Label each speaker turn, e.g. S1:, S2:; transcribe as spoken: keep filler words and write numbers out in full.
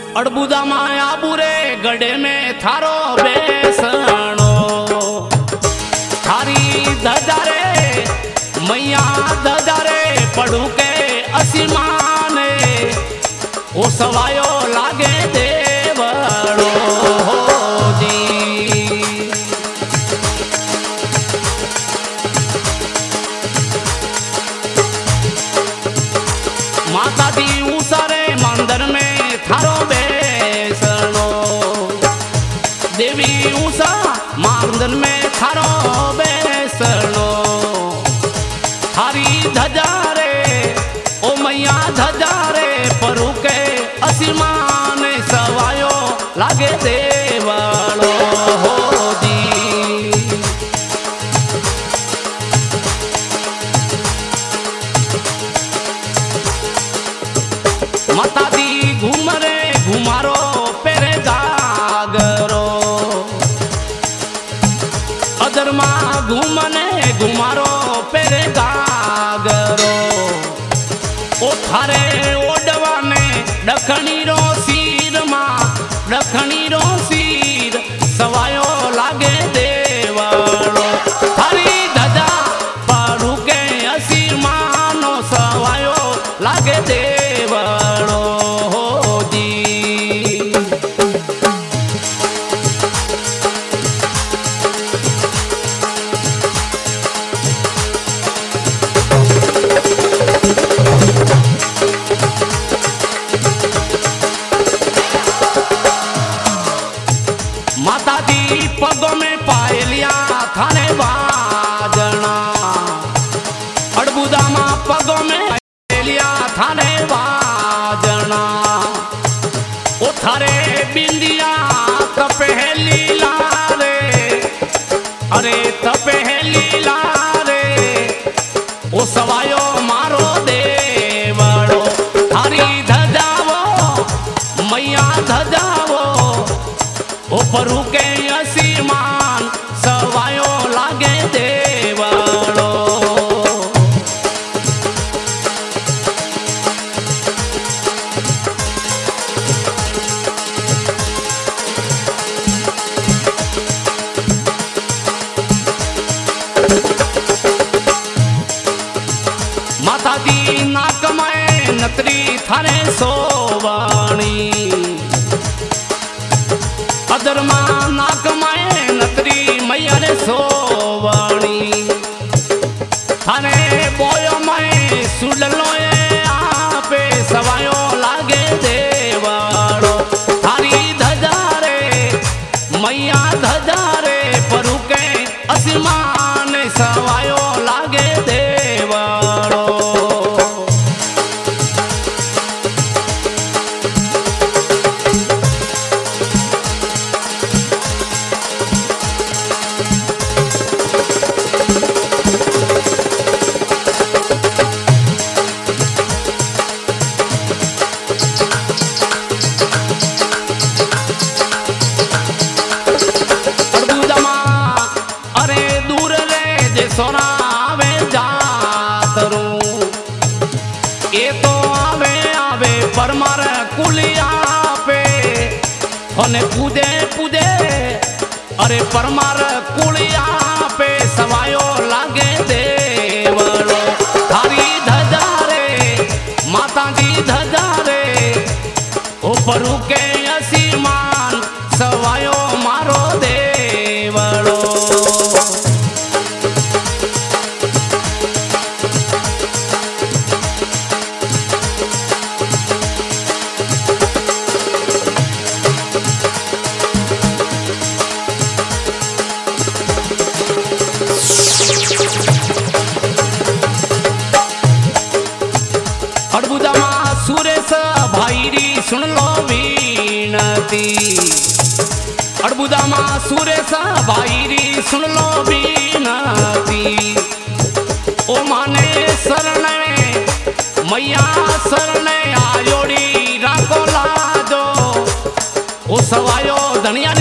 S1: अड़बुदा माया बुरे गड़े में थारो बेसणो थारी धजारे मैया धजारे पड़ू के असीमाने ओ सवायो लागे देवड़ो जी माता दी ऊसरे मंदिर में थारो बेसणो देवी ऊसा मंदिर में थारो बेसणो थारी धजारे ओ मैया धजारे परू के असीमान सवायो लागे देवड़ो जी माता दी घूमरे घुमारो पेरे जागरो अदरमा घूमने घुमारो पेरे जागरो ओ थारे ओडवाने दखनी रो सीर मा दखनी रो सीर सवायो लागे देवड़ो थारी धजा पड़ू के असीर मानो सवायो लागे देवड़ो जी माता दी पगों में पायलिया थाने बाजना अड़बुदा माँ पगों में पायलिया थाने बाजना ओ थारे बिंदिया तपहली लारे अरे तपहली लारे ओ सवायो मारो देवड़ो थारी धजावो मैया धजावो ओ परू के असीमान सवायो लागे देवड़ो माता दी नाक में नतरी थारे सोवाणी अदरमा नाक माए नतरी मैया रे सोवाणी थाने बोयो माए सुडलो आपे सवायो लागे देवड़ो थारी धजारे मैया धजारे परू के असीमान सवायो लागे देवड़ो सोना आवे जातरू ये तो आवे आवे परमार कुलिया पे होने पूजे पूजे अरे परमार कुलिया पे सवायो लागे देवड़ो थारी धजारे माता दी धजारे ओ परू के असीमान सवायो मारो देवड़ो अड़बुदा माँ सुरेश भाईरी सुन लो बीनती अड़बुदा माँ सुरेश भाईरी सुन लो बीनती ओ माने शरण मैया शरण आयोड़ी राको लाजो ओ सवायो धनिया